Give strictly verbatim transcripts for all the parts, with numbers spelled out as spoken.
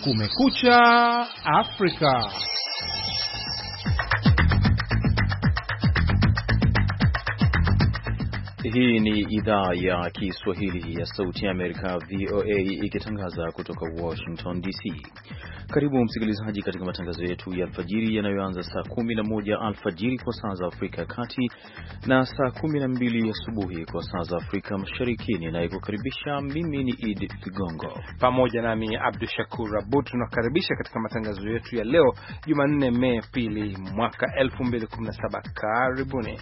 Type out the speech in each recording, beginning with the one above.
Kumekucha Afrika. Hii ni idhaa ya Kiswahili ya Sauti ya Amerika, V O A, ikitangaza kutoka Washington D C. Karibu msikilizaji katika matangazo yetu ya alfajiri yanayoanza saa kumi na moja alfajiri kwa saa za Afrika ya Kati na saa kumi na mbili asubuhi kwa saa za Afrika Mashariki. Ninayekukaribisha mimi ni Idi Ligongo pamoja nami Abdul Shakur Abud. Tunakaribisha katika matangazo yetu ya leo Jumanne Mei pili mwaka elfu mbili kumi na saba. Karibuni.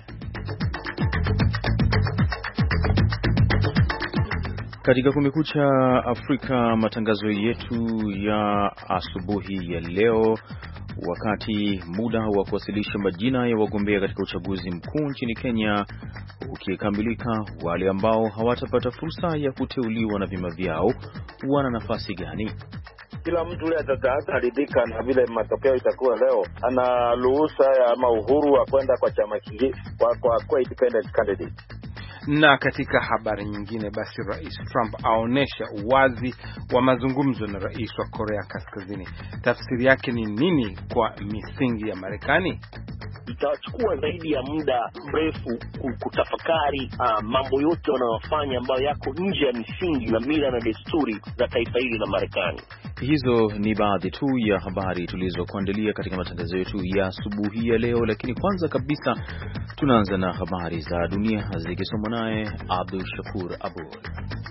Katika Kumekucha Afrika, matangazo yetu ya asubuhi ya leo, wakati muda wa kuwasilisha majina ya wagombea katika uchaguzi mkuu nchini Kenya ukikamilika, wale ambao hawatapata fursa ya kuteuliwa na vyama vyao wana nafasi gani? Kila mtu yule ataridhika na vile matokeo itakuwa leo, ana ruhusa ama uhuru wa kwenda kwa chama kingine kwa kwa, kwa independent candidate. Na katika habari nyingine, basi Rais Trump aonesha uwazi wa mazungumzo na rais wa Korea Kaskazini. Tafsiri yake ni nini kwa misingi ya Marekani? Itachukua zaidi ya muda mrefu kutafakari uh, mambo yote wanayofanya ambayo yako nje ya misingi na mila na desturi za taifa hili la Marekani. Hizo ni baadhi tu ya habari tulizokuandalia katika matangazo yetu ya asubuhi ya leo, lakini kwanza kabisa tunaanza na habari za dunia zikisomwa naye Abdul Shakur Abud.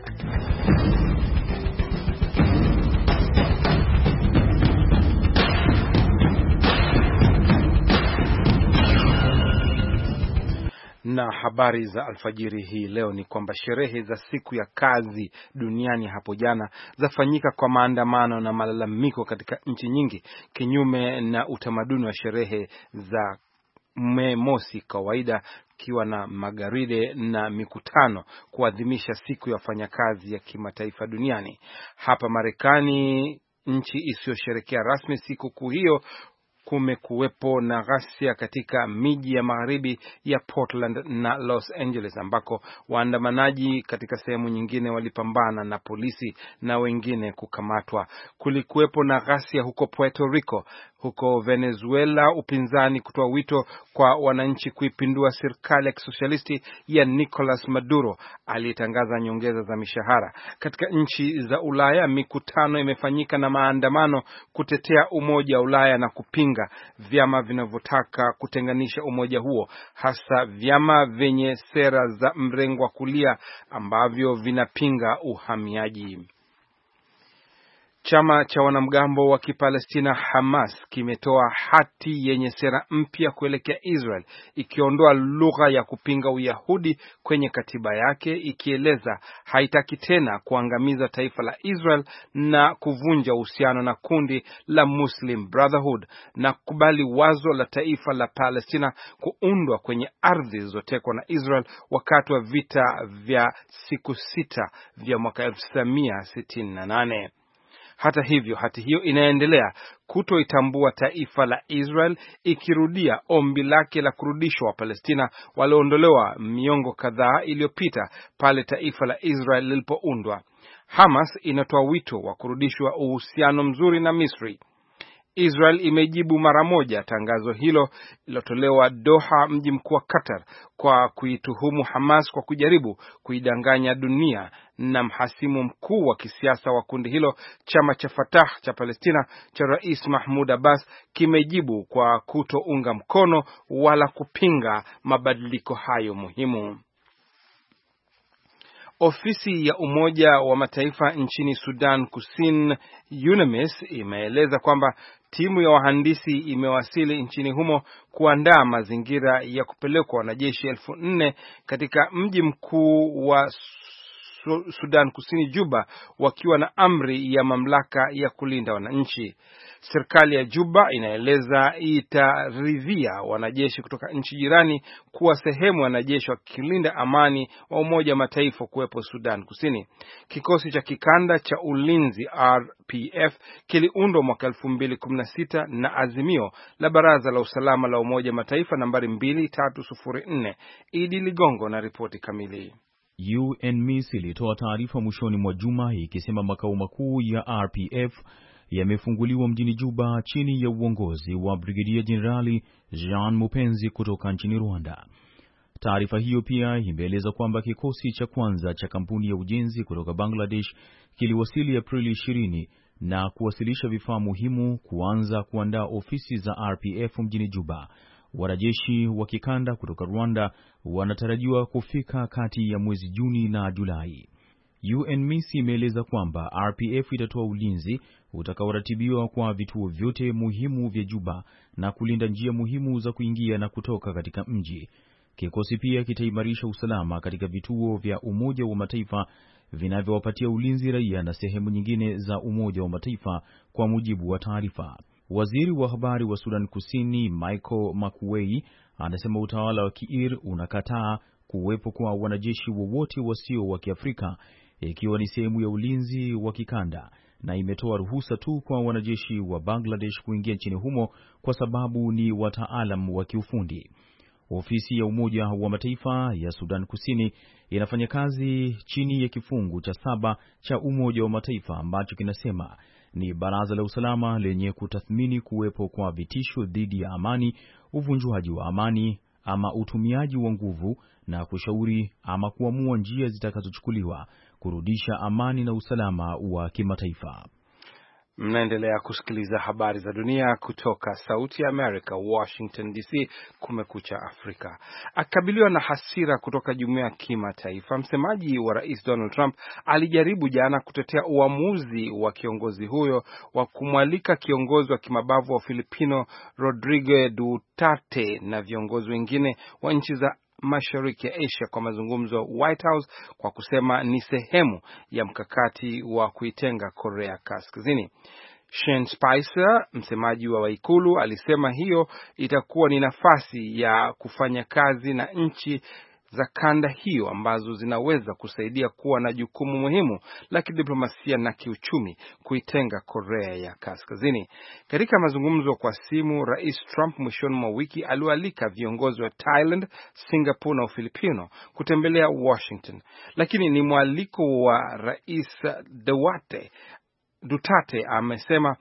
Na habari za alfajiri hii leo ni kwamba sherehe za siku ya kazi duniani hapo jana zafanyika kwa maandamano na malalamiko katika nchi nyingi, kinyume na utamaduni wa sherehe za Mei Mosi, kawaida kiwa na magaride na mikutano kuadhimisha siku ya wafanyakazi ya kimataifa duniani. Hapa Marekani, nchi isiyosherekea rasmi siku kuu hiyo, kumekuwepo na ghasia katika miji ya magharibi ya Portland na Los Angeles, ambako waandamanaji katika sehemu nyingine walipambana na polisi na wengine kukamatwa. Kulikuwepo na ghasia huko Puerto Rico. Huko Venezuela, upinzani kutoa wito kwa wananchi kuipindua serikali ya kisosialisti ya Nicolas Maduro aliyetangaza nyongeza za mishahara. Katika nchi za Ulaya, mikutano imefanyika na maandamano kutetea umoja wa Ulaya na kupinga vyama vinavyotaka kutenganisha umoja huo, hasa vyama vyenye sera za mrengo wa kulia ambavyo vinapinga uhamiaji. Chama cha wanamgambo wa Kipalestina Hamas kimetoa hati yenye sera mpya kuelekea Israel, ikiondoa lugha ya kupinga Uyahudi kwenye katiba yake, ikieleza haitaki tena kuangamiza taifa la Israel na kuvunja uhusiano na kundi la Muslim Brotherhood, na kukubali wazo la taifa la Palestina kuundwa kwenye ardhi zilizotekwa na Israel wakati wa vita vya siku sita vya mwaka elfu tisa mia sitini na nane. Hata hivyo, hati hiyo inaendelea kutoitambua taifa la Israel, ikirudia ombi lake la kurudishwa wa Palestina walioondolewa miongo kadhaa iliyopita pale taifa la Israel lilipoundwa. Hamas inatoa wito wa kurudishwa uhusiano mzuri na Misri. Israel imejibu mara moja tangazo hilo lilotolewa Doha, mji mkuu wa Qatar, kwa kuituhumu Hamas kwa kujaribu kuidanganya dunia, na mhasimu mkuu wa kisiasa wa kundi hilo, chama cha Fatah cha Palestina cha Rais Mahmoud Abbas, kimejibu kwa kutounga mkono wala kupinga mabadiliko hayo muhimu. Ofisi ya Umoja wa Mataifa nchini Sudan Kusini, UNMISS, imeeleza kwamba timu ya wahandisi imewasili nchini humo kuandaa mazingira ya kupelekwa wanajeshi elfu nne katika mji mkuu wa Sudan Kusini, Juba, wakiwa na amri ya mamlaka ya kulinda wananchi. Serikali ya Juba inaeleza itaridhia wanajeshi kutoka nchi jirani kuwa sehemu ya wanajeshi wa kulinda amani wa Umoja wa Mataifa kuwepo Sudan Kusini. Kikosi cha kikanda cha ulinzi R P F kiliundwa mwaka elfu mbili kumi na sita na azimio la Baraza la Usalama la Umoja wa Mataifa nambari mbili tatu sufuri nne. Idi Ligongo na ripoti kamili. UNMISS ilitoa taarifa mwishoni mwa juma ikisema makao makuu ya R P F yamefunguliwa mjini Juba chini ya uongozi wa Brigedia Jenerali Jean Mupenzi kutoka nchini Rwanda. Taarifa hiyo pia imeeleza kwamba kikosi cha kwanza cha kampuni ya ujenzi kutoka Bangladesh kiliwasili Aprili ishirini na kuwasilisha vifaa muhimu kuanza kuandaa ofisi za R P F mjini Juba. Wanajeshi wa kikanda kutoka Rwanda wanatarajiwa kufika kati ya mwezi Juni na Julai. U N M I S imeeleza kwamba R P F itatoa ulinzi utakaoratibiwa kwa vituo vyote muhimu vya Juba na kulinda njia muhimu za kuingia na kutoka katika mji. Kikosi pia kitaimarisha usalama katika vituo vya Umoja wa Mataifa vinavyowapatia ulinzi raia na sehemu nyingine za Umoja wa Mataifa, kwa mujibu wa taarifa. Waziri wa habari wa Sudan Kusini Michael Makuei anasema utawala wa Kiir unakataa kuwepo kwa wanajeshi wowote wasio wa Kiafrika, ikiwa ni sehemu ya ulinzi wa kikanda, na imetoa ruhusa tu kwa wanajeshi wa Bangladesh kuingia nchini humo kwa sababu ni wataalam wa kiufundi. Ofisi ya Umoja wa Mataifa ya Sudan Kusini inafanya kazi chini ya kifungu cha saba cha Umoja wa Mataifa ambacho kinasema ni baraza la usalama lenye kutathmini kuwepo kwa vitisho dhidi ya amani, uvunjwaji wa amani ama utumiaji wa nguvu, na kushauri ama kuamua njia zitakazochukuliwa kurudisha amani na usalama wa kimataifa. Mnaendelea kusikiliza habari za dunia kutoka Sauti ya Amerika, Washington D C. Kumekucha Afrika. Akabiliwa na hasira kutoka jumuiya ya kimataifa, msemaji wa Rais Donald Trump alijaribu jana kutetea uamuzi wa kiongozi huyo wa kumwalika kiongozi wa kimabavu wa Filipino Rodrigo Duterte na viongozi wengine wa nchi za Mashariki ya Asia kwa mazungumzo White House, kwa kusema ni sehemu ya mkakati wa kuitenga Korea Kaskazini. Sean Spicer, msemaji wa Ikulu, alisema hiyo itakuwa ni nafasi ya kufanya kazi na nchi za kanda hiyo ambazo zinaweza kusaidia kuwa na jukumu muhimu la kidiplomasia na kiuchumi kuitenga Korea ya Kaskazini. Katika mazungumzo kwa simu, Rais Trump mwishoni mwa wiki aliwaalika viongozi wa Thailand, Singapore na Ufilipino kutembelea Washington, lakini ni mwaliko wa Rais Duterte. Duterte amesema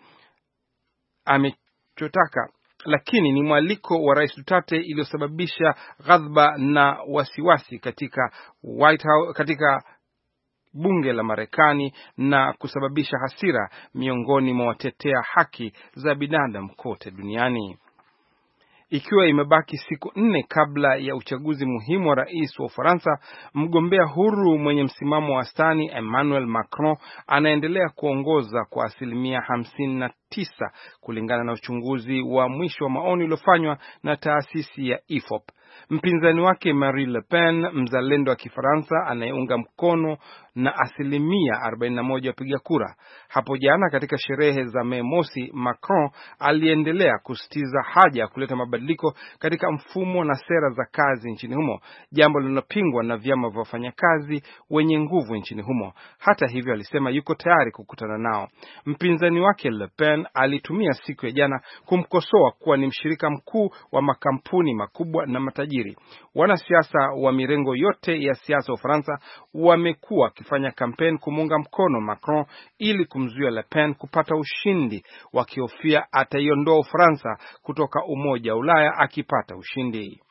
amechotaka lakini ni mwaliko wa Rais Duterte iliyosababisha ghadhabu na wasiwasi katika White House, katika bunge la Marekani, na kusababisha hasira miongoni mwa watetea haki za binadamu kote duniani. Ikiwa imebaki siku nne kabla ya uchaguzi muhimu wa rais wa Ufaransa, mgombea huru mwenye msimamo wa wastani Emmanuel Macron anaendelea kuongoza kwa asilimia hamsini na tisa kulingana na uchunguzi wa mwisho wa maoni uliofanywa na taasisi ya I F O P. Mpinzani wake Marine Le Pen, mzalendo wa Kifaransa anayeunga mkono na asilimia arobaini na moja wapiga kura. Hapo jana katika sherehe za Mei Mosi, Macron aliendelea kusisitiza haja ya kuleta mabadiliko katika mfumo na sera za kazi nchini humo, jambo linalopingwa na vyama vya wafanyakazi wenye nguvu nchini humo. Hata hivyo, alisema yuko tayari kukutana nao. Mpinzani wake Le Pen alitumia siku ya jana kumkosoa kuwa ni mshirika mkuu wa makampuni makubwa na matajiri. Wanasiasa wa mirengo yote ya siasa wa Ufaransa wamekuwa wakifanya kampeni kumuunga mkono Macron ili kumzuia Le Pen kupata ushindi, wakihofia ataiondoa Ufaransa kutoka Umoja wa Ulaya akipata ushindi.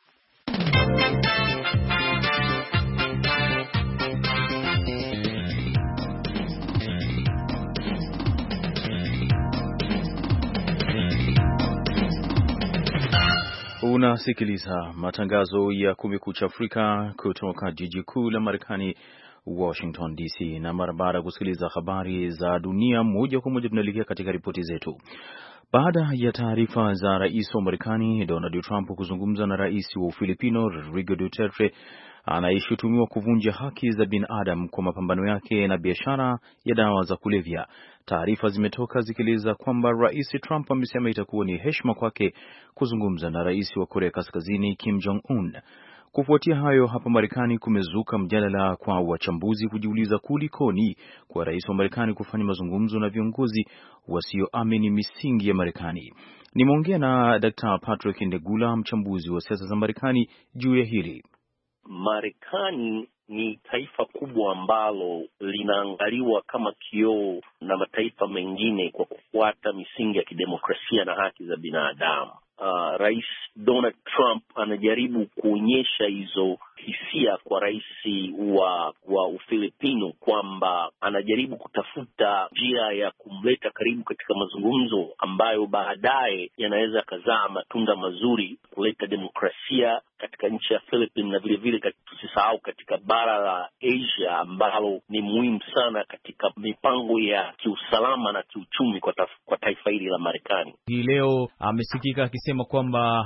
Unasikiliza matangazo ya Kumekucha Afrika kutoka jiji kuu la Marekani, Washington D C, na mara baada ya kusikiliza habari za dunia moja kwa moja tunaelekea katika ripoti zetu. Baada ya taarifa za rais wa Marekani Donald Trump kuzungumza na rais wa Ufilipino Rodrigo Duterte anayeshutumiwa kuvunja haki za binadamu kwa mapambano yake na biashara ya dawa za kulevya, taarifa zimetoka zikieleza kwamba rais Trump amesema itakuwa ni heshima kwake kuzungumza na rais wa Korea Kaskazini Kim Jong Un. Kufuatia hayo, hapa Marekani kumezuka mjadala kwa wachambuzi kujiuliza kulikoni kwa rais wa Marekani kufanya mazungumzo na viongozi wasioamini misingi ya Marekani. Nimeongea na Daktari Patrick Ndegula, mchambuzi wa siasa za Marekani, juu ya hili. Marekani ni taifa kubwa ambalo linaangaliwa kama kioo na mataifa mengine kwa kufuata misingi ya kidemokrasia na haki za binadamu. Uh, Rais Donald Trump anajaribu kuonyesha hizo hisia kwa rais wa wa Ufilipino kwamba anajaribu kutafuta njia ya kumleta karibu katika mazungumzo ambayo baadaye yanaweza kazaa matunda mazuri, kuleta demokrasia katika nchi ya Philippines, na vile vile tusisahau katika bara la Asia ambalo ni muhimu sana katika mipango ya kiusalama na kiuchumi kwa, taf, kwa taifa hili la Marekani. Hii leo amesikika akisema kwamba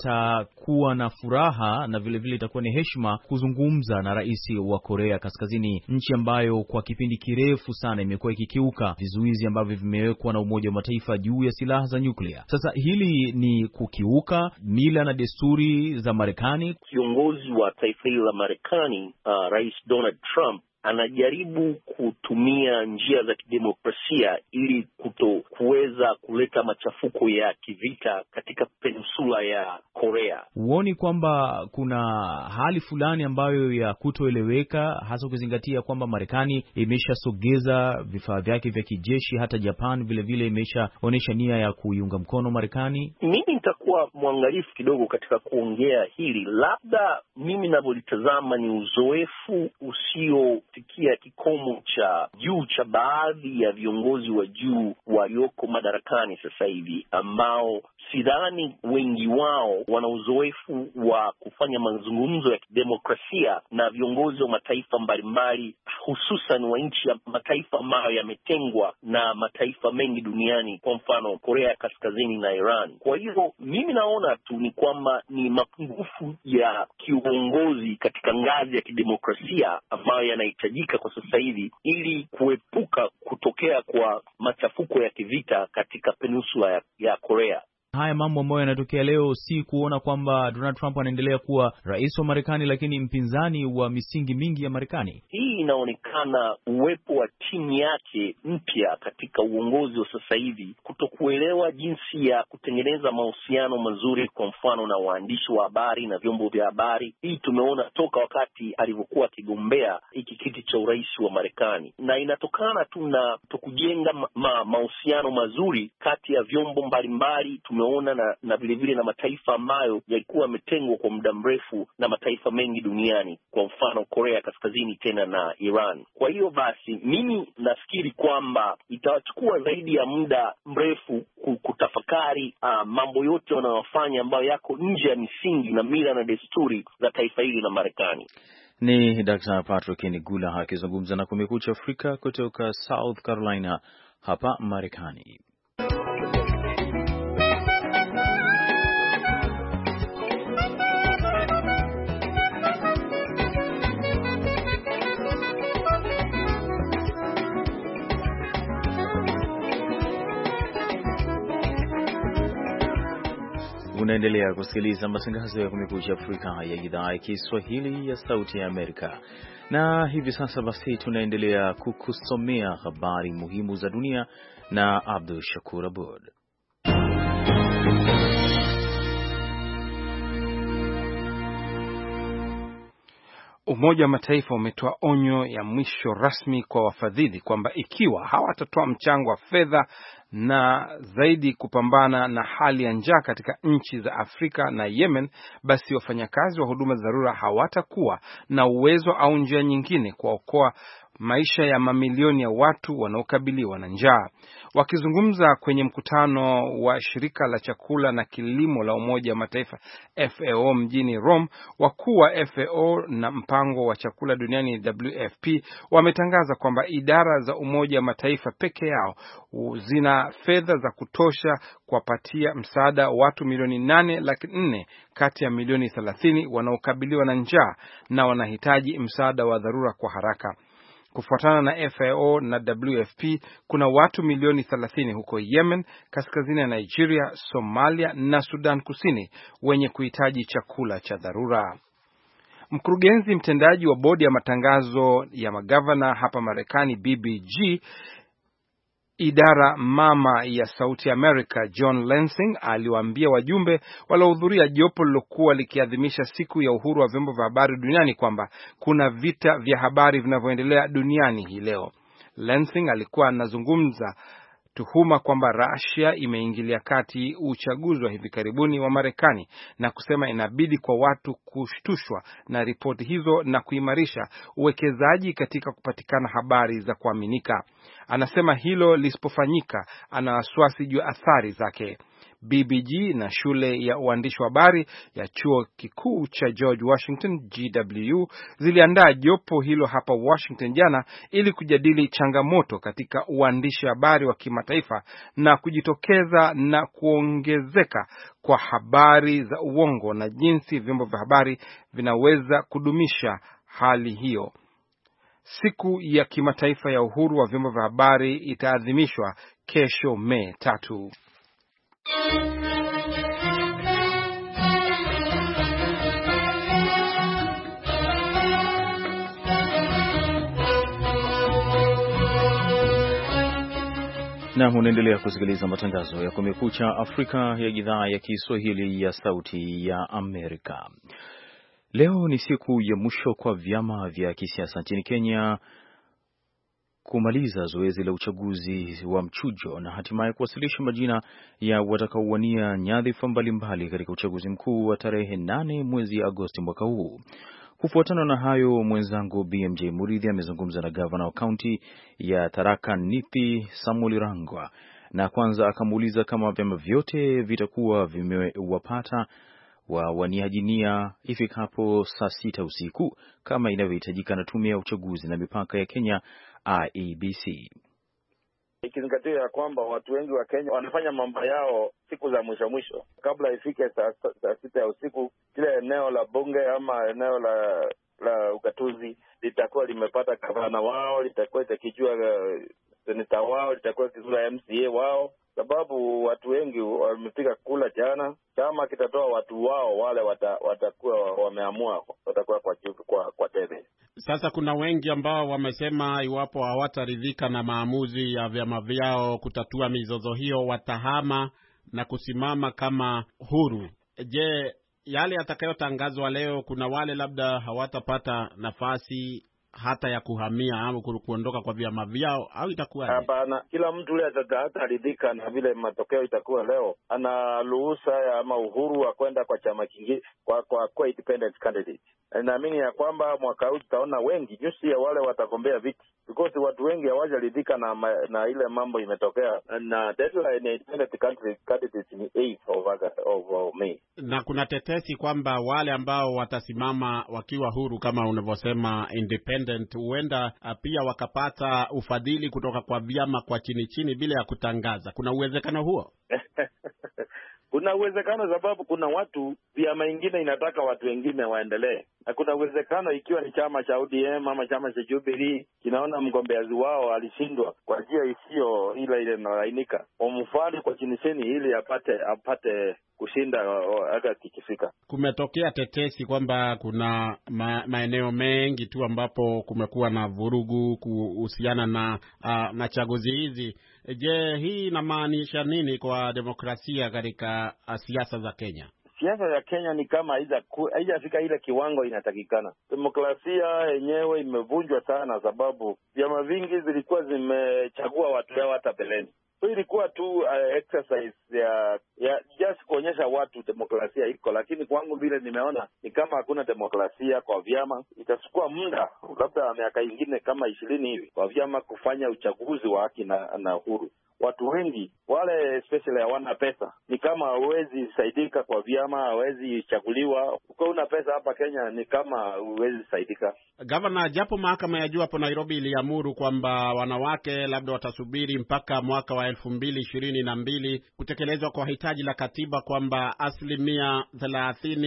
atakuwa na furaha na vile vile itakuwa ni heshima kuzungumza na rais wa Korea Kaskazini, nchi ambayo kwa kipindi kirefu sana imekuwa ikikiuka vizuizi ambavyo vimewekwa na Umoja wa Mataifa juu ya silaha za nyuklia. Sasa hili ni kukiuka mila na desturi za Marekani. Kiongozi wa taifa hili la Marekani, uh, Rais Donald Trump anajaribu kutumia njia za kidemokrasia ili kuto kuweza kuleta machafuko ya kivita katika peninsula ya Korea. Huoni kwamba kuna hali fulani ambayo ya kutoeleweka, hasa ukizingatia kwamba Marekani imeshasogeza vifaa vyake vya kijeshi, hata Japan vile vile imeshaonyesha nia ya kuiunga mkono Marekani? Mimi nitakuwa mwangalifu kidogo katika kuongea hili. Labda mimi ninavyolitazama ni uzoefu usio fikia kikomo cha juu cha baadhi ya viongozi wa juu walioko madarakani sasa hivi, ambao sidhani wengi wao wana uzoefu wa kufanya mazungumzo ya kidemokrasia na viongozi wa mataifa mbalimbali, hususan wa nchi ya mataifa ambayo yametengwa na mataifa mengi duniani, kwa mfano Korea ya Kaskazini na Iran. Kwa hiyo mimi naona tu ni kwamba ni mapungufu ya kiuongozi katika ngazi ya kidemokrasia ambayo yanahitajika kwa sasa hivi ili kuepuka kutokea kwa machafuko ya kivita katika peninsula ya, ya Korea. Haya mambo ambayo yanatokea leo si kuona kwamba Donald Trump anaendelea kuwa rais wa Marekani lakini mpinzani wa misingi mingi ya Marekani. Hii inaonekana uwepo wa timu yake mpya katika uongozi wa sasa hivi kutokuelewa jinsi ya kutengeneza mahusiano mazuri, kwa mfano na waandishi wa habari na vyombo vya habari. Hii tumeona toka wakati alivyokuwa akigombea hiki kiti cha urais wa Marekani, na inatokana tu na kutokujenga ma, mahusiano mazuri kati ya vyombo mbalimbali tumeona na, na vile vile na mataifa ambayo yalikuwa yametengwa kwa muda mrefu na mataifa mengi duniani, kwa mfano Korea Kaskazini tena na Iran. Kwa hiyo basi mimi nafikiri kwamba itawachukua zaidi ya muda mrefu kutafakari uh, mambo yote wanayofanya ambayo yako nje ya misingi na mila na desturi za taifa hili la Marekani. Ni Daktari Patrick Nigula akizungumza na Kumekucha Afrika kutoka South Carolina hapa Marekani. Unaendelea kusikiliza matangazo ya Kumekucha Afrika ya idhaa ya Kiswahili ya Sauti ya Amerika. Na hivi sasa basi tunaendelea kukusomea habari muhimu za dunia na Abdul Shakur Abud. Umoja wa Mataifa umetoa onyo ya mwisho rasmi kwa wafadhili kwamba ikiwa hawatatoa mchango wa fedha na zaidi kupambana na hali ya njaa katika nchi za Afrika na Yemen, basi wafanyakazi wa huduma za dharura hawatakuwa na uwezo au njia nyingine kuokoa maisha ya mamilioni ya watu wanaokabiliwa na njaa. Wakizungumza kwenye mkutano wa shirika la chakula na kilimo la Umoja wa Mataifa F A O mjini Rome, wakuu wa F A O na mpango wa chakula duniani W F P wametangaza kwamba idara za Umoja wa Mataifa peke yao zina fedha za kutosha kuwapatia msaada watu milioni nane laki nne kati ya milioni thelathini wanaokabiliwa na njaa na wanahitaji msaada wa dharura kwa haraka. Kufuatana na F A O na W F P, kuna watu milioni thelathini huko Yemen, kaskazini ya Nigeria, Somalia na Sudan Kusini wenye kuhitaji chakula cha dharura. Mkurugenzi mtendaji wa bodi ya matangazo ya magavana hapa Marekani B B G Idara mama ya Sauti America John Lansing aliwaambia wajumbe waliohudhuria jopo lilokuwa likiadhimisha siku ya uhuru wa vyombo vya habari duniani kwamba kuna vita vya habari vinavyoendelea duniani hii leo. Lansing alikuwa anazungumza tuhuma kwamba Russia imeingilia kati uchaguzi wa hivi karibuni wa Marekani na kusema inabidi kwa watu kushtushwa na ripoti hizo na kuimarisha uwekezaji katika kupatikana habari za kuaminika. Anasema hilo lisipofanyika ana wasiwasi juu athari zake. B B G na shule ya uandishi wa habari ya chuo kikuu cha George Washington G W ziliandaa jopo hilo hapa Washington jana ili kujadili changamoto katika uandishi wa habari wa kimataifa na kujitokeza na kuongezeka kwa habari za uongo na jinsi vyombo vya habari vinaweza kudumisha hali hiyo. Siku ya kimataifa ya uhuru wa vyombo vya habari itaadhimishwa kesho Mei tatu. Na unaendelea kusikiliza matangazo ya Kumekucha Afrika ya idhaa ya Kiswahili ya Sauti ya Amerika. Leo ni siku ya mwisho kwa vyama vya kisiasa nchini Kenya kumaliza zoezi la uchaguzi wa mchujo na hatimaye kuwasilisha majina ya watakaowania nyadhifa mbalimbali katika uchaguzi mkuu wa tarehe nane mwezi Agosti mwaka huu. Kufuatana na hayo, mwenzangu B M J Muridhi amezungumza na gavana wa kaunti ya Tharaka Nithi Samuel Rangwa, na kwanza akamuuliza kama vyama vyote vitakuwa vimewapata wa waniaji nia ifikapo saa sita usiku kama inavyohitajika na tume ya uchaguzi na mipaka ya Kenya I E B C. Ikizingatia ya kwamba watu wengi wa Kenya wanafanya mambo yao siku za mwisho mwisho kabla ifike saa, saa sita ya usiku, kile eneo la bunge ama eneo la la ugatuzi litakuwa limepata gavana wao, litakuwa itakijua uh, seneta wao, litakuwa kizula M C A wao, sababu watu wengi wamepiga kula jana. Chama kitatoa watu wao wale wata, watakuwa wameamua watakuwa kwa kwa, kwa debe. Sasa kuna wengi ambao wamesema iwapo hawataridhika na maamuzi ya vyama vyao kutatua mizozo hiyo watahama na kusimama kama huru. Je, yale yatakayotangazwa leo, kuna wale labda hawatapata nafasi hata ya kuhamia au kuondoka kwa vyama vyao au itakuwaje? Hapana, kila mtu yule ataridhika na vile matokeo itakuwa leo. Ana ruhusa ama uhuru wa kwenda kwa chama kingine kwa kwa, kwa independent candidate. Naamini ya kwamba mwaka huu tutaona wengi nyusi ya wale watagombea viti, because watu wengi hawajaridhika na na ile mambo imetokea, na deadline ya independent candidate ni eighth of August of May. Na kuna tetesi kwamba wale ambao watasimama wakiwa huru kama unavyosema independent huenda pia wakapata ufadhili kutoka kwa vyama kwa chini chini bila ya kutangaza. Kuna uwezekano huo? Kuna uwezekano sababu kuna watu vyama ingine inataka watu wengine waendelee, na kuna uwezekano ikiwa ni chama cha O D M ama chama cha Jubilee kinaona mgombeazi wao alishindwa kwa njia isiyo ile ile inalainika, wamfanye kwa chini chini ili apate apate kushinda hata kikifika. Kumetokea tetesi kwamba kuna ma, maeneo mengi tu ambapo kumekuwa na vurugu kuhusiana na uh, na chaguzi hizi. Je, hii inamaanisha nini kwa demokrasia katika uh, siasa za Kenya? Siasa ya Kenya ni kama haijafika ile kiwango inatakikana. Demokrasia yenyewe imevunjwa sana, sababu vyama vingi zilikuwa zimechagua watu wao hata beleni. So ilikuwa tu uh, exercise ya ya just kuonyesha watu demokrasia iko, lakini kwangu vile nimeona ni kama hakuna demokrasia kwa vyama. Itachukua muda labda miaka ingine kama ishirini hivi kwa vyama kufanya uchaguzi wa haki na, na huru. Watu wengi wale especially hawana pesa, ni kama hawezi saidika kwa vyama, hawezi chaguliwa. Uko una pesa hapa Kenya ni kama hawezi saidika. Gavana, japo mahakama ya juu hapo Nairobi iliamuru kwamba wanawake labda watasubiri mpaka mwaka wa elfu mbili ishirini na mbili kutekelezwa kwa hitaji la katiba kwamba asilimia thelathini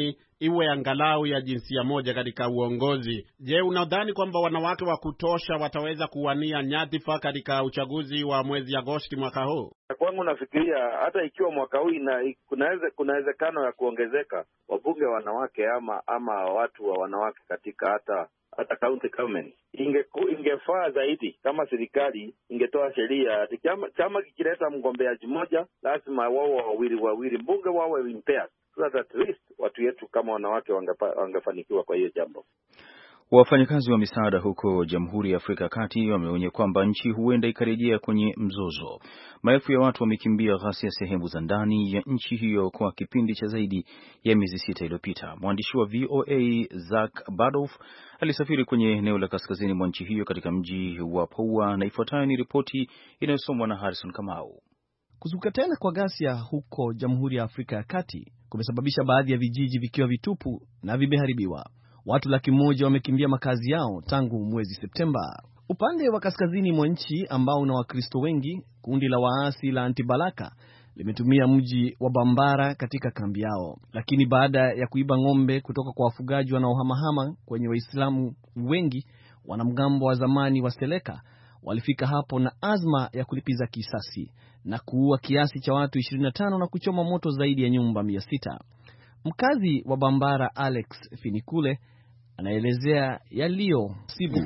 iwe angalau ya jinsia moja katika uongozi. Je, unadhani kwamba wanawake wa kutosha wataweza kuwania nyadhifa katika uchaguzi wa mwezi Agosti mwaka huu? Kwangu nafikiria hata ikiwa mwaka huu kunaweza kunawezekano ya kuongezeka wabunge wanawake ama ama watu wa wanawake katika hata hata county government, inge ingefaa zaidi kama serikali ingetoa sheria chama, chama kikileta mgombeaji mmoja lazima wao wawili wawili mbunge wao in pairs, so that at least watu yetu kama wanawake wangefanikiwa kwa hiyo jambo. Wafanyakazi wa misaada huko Jamhuri ya Afrika ya Kati wameonya kwamba nchi huenda ikarejea kwenye mzozo. Maelfu ya watu wamekimbia ghasia sehemu za ndani ya nchi hiyo kwa kipindi cha zaidi ya miezi sita iliyopita. Mwandishi wa V O A Zach Badoff alisafiri kwenye eneo la kaskazini mwa nchi hiyo katika mji wa Poua, na ifuatayo ni ripoti inayosomwa na Harrison Kamau. Kuzuka tena kwa ghasia huko Jamhuri ya Afrika ya Kati kumesababisha baadhi ya vijiji vikiwa vitupu na vimeharibiwa. Watu laki moja wamekimbia makazi yao tangu mwezi Septemba. Upande wa kaskazini mwa nchi ambao una Wakristo wengi, kundi la waasi la Antibalaka limetumia mji wa Bambara katika kambi yao. Lakini baada ya kuiba ng'ombe kutoka kwa wafugaji wanaohamahama kwenye Waislamu wengi, wanamgambo wa zamani wa Seleka walifika hapo na azma ya kulipiza kisasi na kuua kiasi cha watu ishirini na tano na kuchoma moto zaidi ya nyumba mia sita. Mkazi wa Bambara Alex Finikule anaelezea yaliyo sibu.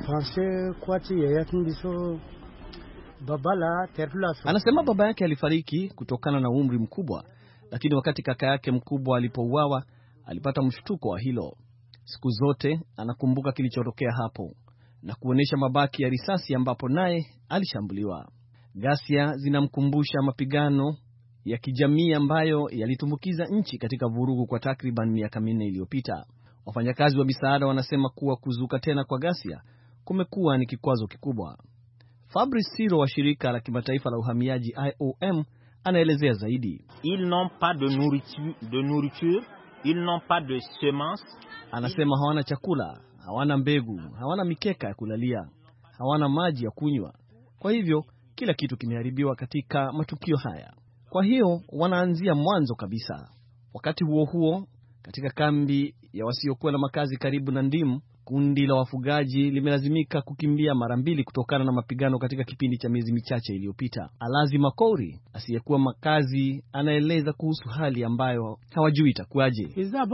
Anasema baba yake alifariki kutokana na umri mkubwa, lakini wakati kaka yake mkubwa alipouawa alipata mshtuko wa hilo. Siku zote anakumbuka kilichotokea hapo na kuonesha mabaki ya risasi ambapo naye alishambuliwa. Ghasia zinamkumbusha mapigano ya kijamii ambayo yalitumbukiza nchi katika vurugu kwa takriban miaka minne iliyopita. Wafanyakazi wa misaada wanasema kuwa kuzuka tena kwa ghasia kumekuwa ni kikwazo kikubwa. Fabrice Siro wa shirika la kimataifa la uhamiaji I O M anaelezea zaidi. Ils n'ont pas de nourriture, de nourriture, ils n'ont pas de semences. Anasema hawana chakula, hawana mbegu, hawana mikeka ya kulalia, hawana maji ya kunywa. Kwa hivyo kila kitu kimeharibiwa katika matukio haya. Kwa hiyo wanaanzia mwanzo kabisa. Wakati huo huo, katika kambi ya wasiokuwa na makazi karibu na Ndimu, kundi la wafugaji limelazimika kukimbia mara mbili kutokana na mapigano katika kipindi cha miezi michache iliyopita. Alazi Makouri, asiyekuwa makazi, anaeleza kuhusu hali ambayo hawajui itakuwaje.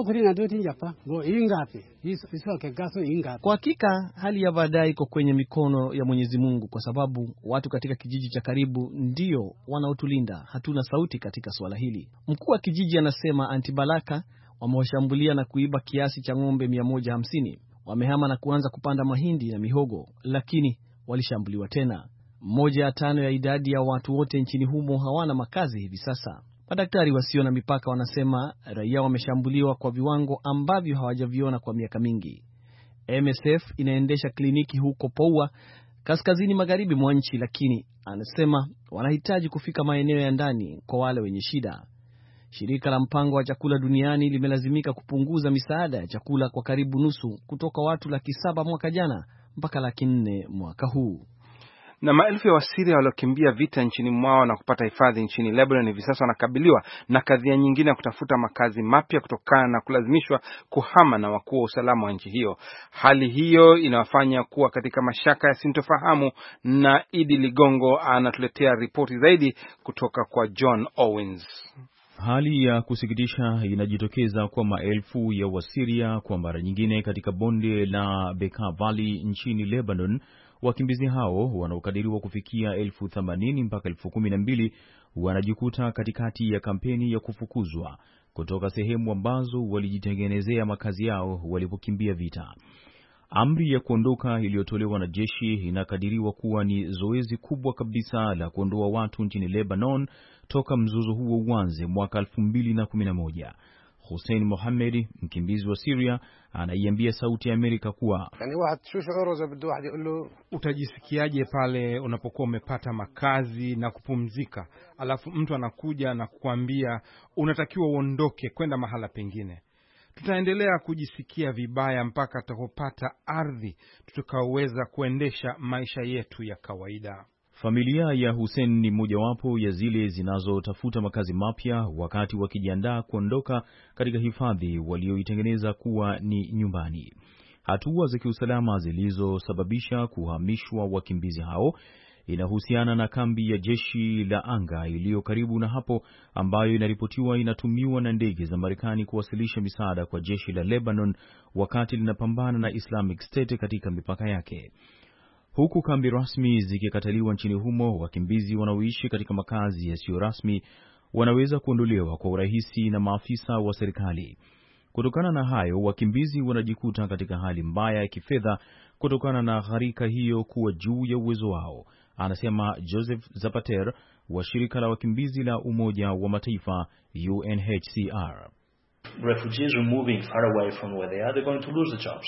Kwa hakika hali ya baadaye iko kwenye mikono ya Mwenyezi Mungu, kwa sababu watu katika kijiji cha karibu ndio wanaotulinda. Hatuna sauti katika swala hili. Mkuu wa kijiji anasema Antibalaka wamewashambulia na kuiba kiasi cha ng'ombe mia moja hamsini. Wamehama na kuanza kupanda mahindi na mihogo, lakini walishambuliwa tena. Mmoja ya tano ya idadi ya watu wote nchini humo hawana makazi hivi sasa. Madaktari wasio na mipaka wanasema raia wameshambuliwa kwa viwango ambavyo hawajaviona kwa miaka mingi. M S F inaendesha kliniki huko Poua, kaskazini magharibi mwa nchi, lakini anasema wanahitaji kufika maeneo ya ndani kwa wale wenye shida. Shirika la mpango wa chakula duniani limelazimika kupunguza misaada ya chakula kwa karibu nusu kutoka watu laki saba mwaka jana mpaka laki nne mwaka huu. Na maelfu ya Wasiria waliokimbia vita nchini mwao na kupata hifadhi nchini Lebanon hivi sasa wanakabiliwa na kadhia nyingine ya kutafuta makazi mapya kutokana na kulazimishwa kuhama na wakuu wa usalama wa nchi hiyo. Hali hiyo inawafanya kuwa katika mashaka ya sintofahamu, na Idi Ligongo anatuletea ripoti zaidi kutoka kwa John Owens. Hali ya kusikitisha inajitokeza kwa maelfu ya Wasiria kwa mara nyingine katika bonde la Bekaa Valley nchini Lebanon. Wakimbizi hao wanaokadiriwa kufikia elfu themanini mpaka elfu kumi na mbili wanajikuta katikati ya kampeni ya kufukuzwa kutoka sehemu ambazo walijitengenezea makazi yao walipokimbia vita. Amri ya kuondoka iliyotolewa na jeshi inakadiriwa kuwa ni zoezi kubwa kabisa la kuondoa watu nchini Lebanon toka mzozo huo uanze mwaka elfu mbili na kumi na moja. Hussein Mohamed, mkimbizi wa Syria, anaiambia Sauti ya Amerika kuwa utajisikiaje pale unapokuwa umepata makazi na kupumzika, alafu mtu anakuja na kukuambia unatakiwa uondoke kwenda mahala pengine. Tutaendelea kujisikia vibaya mpaka tutakapopata ardhi tutakaoweza kuendesha maisha yetu ya kawaida. Familia ya Hussein ni mojawapo ya zile zinazotafuta makazi mapya wakati wakijiandaa kuondoka katika hifadhi walioitengeneza kuwa ni nyumbani. Hatua za kiusalama zilizosababisha kuhamishwa wakimbizi hao inahusiana na kambi ya jeshi la anga iliyo karibu na hapo, ambayo inaripotiwa inatumiwa na ndege za Marekani kuwasilisha misaada kwa jeshi la Lebanon wakati linapambana na Islamic State katika mipaka yake. Huku kambi rasmi zikikataliwa nchini humo, wakimbizi wanaoishi katika makazi yasiyo rasmi wanaweza kuondolewa kwa urahisi na maafisa wa serikali. Kutokana na hayo, wakimbizi wanajikuta katika hali mbaya ya kifedha kutokana na gharika hiyo kuwa juu ya uwezo wao, anasema Joseph Zapater wa shirika la wakimbizi la Umoja wa Mataifa U N H C R. Refugees are moving far away from where they are, they're going to lose the jobs.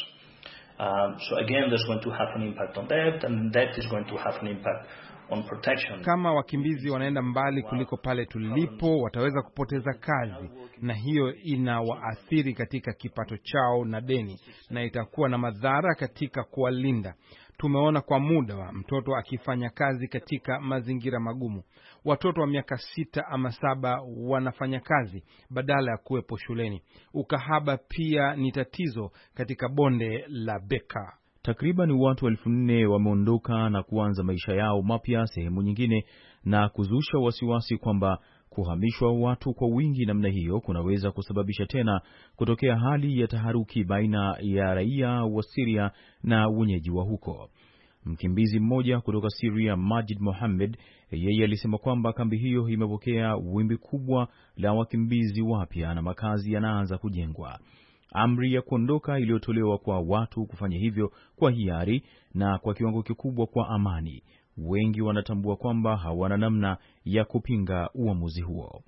Um, so again, there's going to have an impact on debt, and debt is going to have an impact on protection. Kama wakimbizi wanaenda mbali kuliko pale tulipo, wataweza kupoteza kazi, na hiyo inawaathiri katika kipato chao na deni, na itakuwa na madhara katika kuwalinda. Tumeona kwa muda wa mtoto akifanya kazi katika mazingira magumu. Watoto wa miaka sita ama saba wanafanya kazi badala ya kuwepo shuleni. Ukahaba pia ni tatizo katika bonde la Bekaa. Takriban watu elfu nne wameondoka na kuanza maisha yao mapya sehemu nyingine, na kuzusha wasiwasi kwamba kuhamishwa watu kwa wingi namna hiyo kunaweza kusababisha tena kutokea hali ya taharuki baina ya raia wa Syria na wenyeji wa huko. Mkimbizi mmoja kutoka Syria, Majid Mohammed, yeye alisema kwamba kambi hiyo imepokea wimbi kubwa la wakimbizi wapya na makazi yanaanza kujengwa. Amri ya kuondoka iliyotolewa kwa watu kufanya hivyo kwa hiari na kwa kiwango kikubwa kwa amani. Wengi wanatambua kwamba hawana namna ya kupinga uamuzi huo.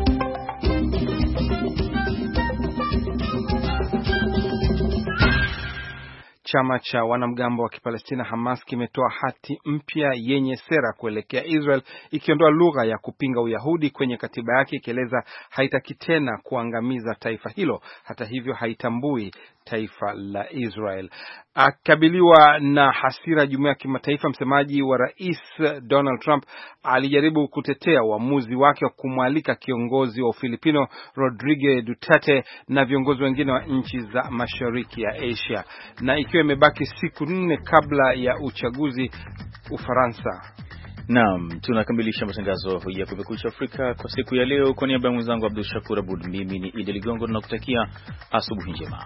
Chama cha wanamgambo wa Kipalestina Hamas kimetoa hati mpya yenye sera kuelekea Israel, ikiondoa lugha ya kupinga Uyahudi kwenye katiba yake, ikieleza haitaki tena kuangamiza taifa hilo. Hata hivyo, haitambui taifa la Israel. Akabiliwa na hasira jumuiya ya kimataifa, msemaji wa Rais Donald Trump alijaribu kutetea uamuzi wake wa kumwalika kiongozi wa Ufilipino Rodrigo Duterte na viongozi wengine wa nchi za Mashariki ya Asia. Na ikiwa imebaki siku nne kabla ya uchaguzi Ufaransa. Naam, tunakamilisha matangazo ya Kumekucha Afrika kwa siku ya leo. Kwa niaba ya mwenzangu Abdul Shakur Abud, mimi ni Idi Ligongo, na nakutakia asubuhi njema.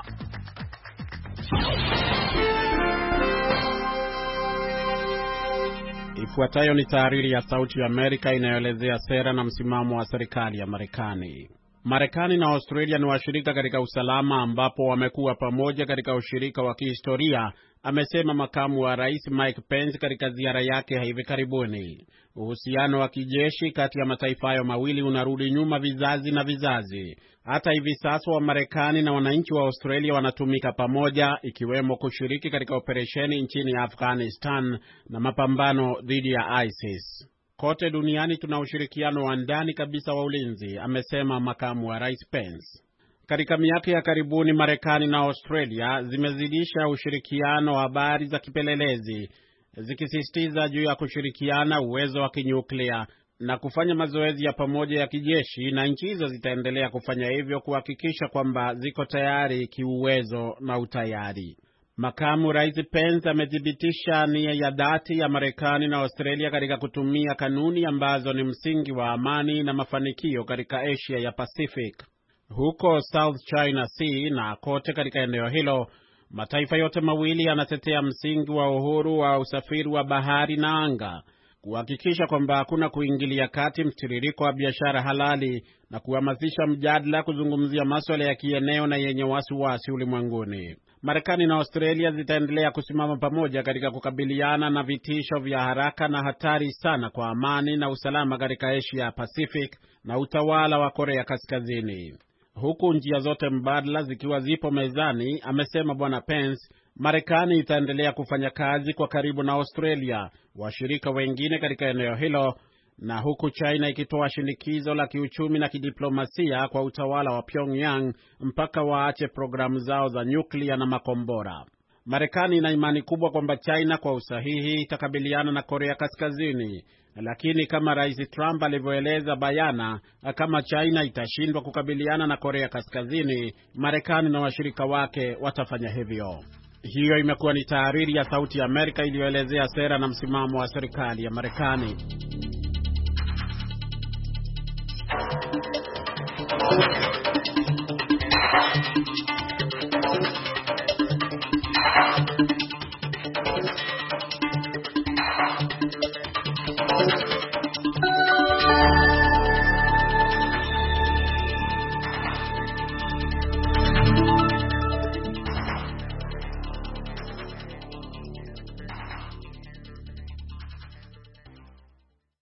Ifuatayo ni tahariri ya Sauti ya Amerika inayoelezea sera na msimamo wa serikali ya Marekani. Marekani na Australia ni washirika katika usalama, ambapo wamekuwa pamoja katika ushirika wa kihistoria, amesema makamu wa rais Mike Pence katika ziara yake hivi karibuni. Uhusiano wa kijeshi kati ya mataifa hayo mawili unarudi nyuma vizazi na vizazi. Hata hivi sasa wa Marekani na wananchi wa Australia wanatumika pamoja, ikiwemo kushiriki katika operesheni nchini Afghanistan na mapambano dhidi ya ISIS. Kote duniani tuna ushirikiano wa ndani kabisa wa ulinzi, amesema makamu wa rais Pence. Katika miaka ya karibuni, Marekani na Australia zimezidisha ushirikiano wa habari za kipelelezi, zikisisitiza juu ya kushirikiana uwezo wa kinyuklia na kufanya mazoezi ya pamoja ya kijeshi, na nchi hizo zitaendelea kufanya hivyo kuhakikisha kwamba ziko tayari kiuwezo na utayari. Makamu rais Pence amethibitisha nia ya dhati ya Marekani na Australia katika kutumia kanuni ambazo ni msingi wa amani na mafanikio katika Asia ya Pacific. Huko South China Sea na kote katika eneo hilo, mataifa yote mawili yanatetea msingi wa uhuru wa usafiri wa bahari na anga, kuhakikisha kwamba hakuna kuingilia kati mtiririko wa biashara halali na kuhamasisha mjadala kuzungumzia masuala ya kieneo na yenye wasiwasi ulimwenguni. Marekani na Australia zitaendelea kusimama pamoja katika kukabiliana na vitisho vya haraka na hatari sana kwa amani na usalama katika Asia Pacific na utawala wa Korea Kaskazini. Huku njia zote mbadala zikiwa zipo mezani, amesema Bwana Pence, Marekani itaendelea kufanya kazi kwa karibu na Australia, washirika wengine katika eneo hilo, na huku China ikitoa shinikizo la kiuchumi na kidiplomasia kwa utawala wa Pyongyang mpaka waache programu zao za nyuklia na makombora. Marekani ina imani kubwa kwamba China kwa usahihi itakabiliana na Korea Kaskazini. Lakini kama Rais Trump alivyoeleza bayana, kama China itashindwa kukabiliana na Korea Kaskazini, Marekani na washirika wake watafanya hivyo. Hiyo imekuwa ni tahariri ya Sauti ya Amerika iliyoelezea sera na msimamo wa serikali ya Marekani.